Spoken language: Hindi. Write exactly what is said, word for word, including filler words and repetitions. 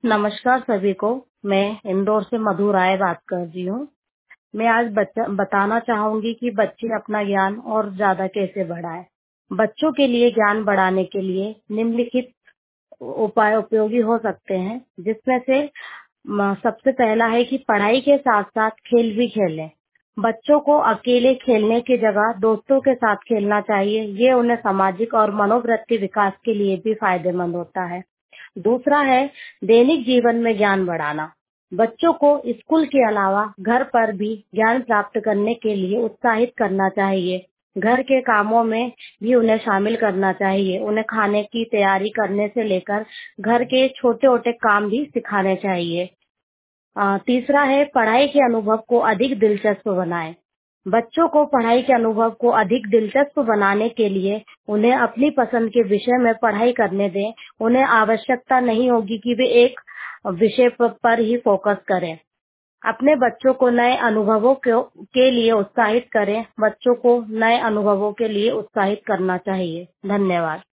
नमस्कार सभी को। मैं इंदौर से मधु राय बात कर रही हूँ। मैं आज बच्चा बताना चाहूंगी कि बच्चे अपना ज्ञान और ज्यादा कैसे बढ़ाएं। बच्चों के लिए ज्ञान बढ़ाने के लिए निम्नलिखित उपाय उपयोगी हो सकते हैं, जिसमें से म, सबसे पहला है कि पढ़ाई के साथ साथ खेल भी खेलें। बच्चों को अकेले खेलने की जगह दोस्तों के साथ खेलना चाहिए। ये उन्हें सामाजिक और मनोवृत्ति विकास के लिए भी फायदेमंद होता है। दूसरा है दैनिक जीवन में ज्ञान बढ़ाना। बच्चों को स्कूल के अलावा घर पर भी ज्ञान प्राप्त करने के लिए उत्साहित करना चाहिए। घर के कामों में भी उन्हें शामिल करना चाहिए। उन्हें खाने की तैयारी करने से लेकर घर के छोटे छोटे काम भी सिखाने चाहिए। अ, तीसरा है पढ़ाई के अनुभव को अधिक दिलचस्प बनाएं। बच्चों को पढ़ाई के अनुभव को अधिक दिलचस्प बनाने के लिए उन्हें अपनी पसंद के विषय में पढ़ाई करने दें। उन्हें आवश्यकता नहीं होगी कि वे एक विषय प- पर ही फोकस करें। अपने बच्चों को नए अनुभवों के, के लिए उत्साहित करें। बच्चों को नए अनुभवों के लिए उत्साहित करना चाहिए। धन्यवाद।